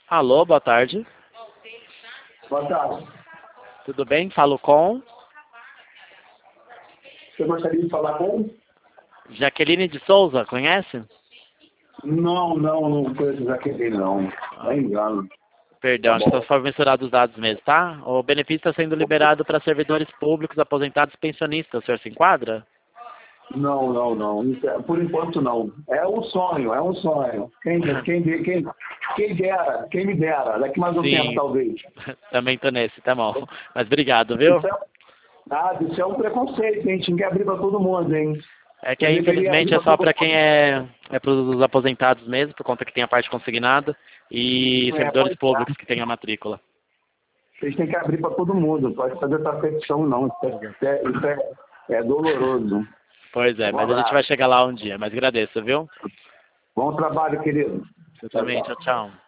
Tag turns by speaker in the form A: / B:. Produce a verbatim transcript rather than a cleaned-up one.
A: Alô, boa tarde.
B: Boa tarde.
A: Tudo bem? Falo com
B: Você gostaria de falar com?
A: Jaqueline de Souza, conhece?
B: Não, não, não conheço Jaqueline, não. Não é engano.
A: Perdão,
B: Tá
A: acho que
B: bom.
A: só foi misturado os dados mesmo, tá? O benefício está sendo liberado para servidores públicos, aposentados e pensionistas. O senhor se enquadra?
B: Não, não, não. Isso é- Por enquanto, não. É um sonho, é um sonho. Quem, quem, quem, quem dera, quem me dera. Daqui mais um tempo,
A: Sim,
B: talvez.
A: também tô nesse, tá bom. Mas obrigado, viu?
B: Isso é, ah, isso é um preconceito, hein? Tinha que abrir para todo mundo, hein?
A: É que
B: Eu
A: aí,
B: deveria
A: infelizmente,
B: abrir
A: é
B: para
A: só
B: todo
A: para
B: mundo.
A: quem é, é para os aposentados mesmo, por conta que tem a parte consignada, e
B: É,
A: servidores
B: pois
A: públicos
B: é.
A: que têm a matrícula.
B: Vocês têm que abrir para todo mundo. Não pode fazer essa petição, não. Isso é, isso é, isso é, é doloroso.
A: Pois é,
B: Um
A: mas a gente vai
B: abraço.
A: chegar lá um dia. Mas agradeço, viu?
B: Bom trabalho, querido.
A: Você
B: Tchau,
A: também,
B: tchau.
A: tchau, tchau.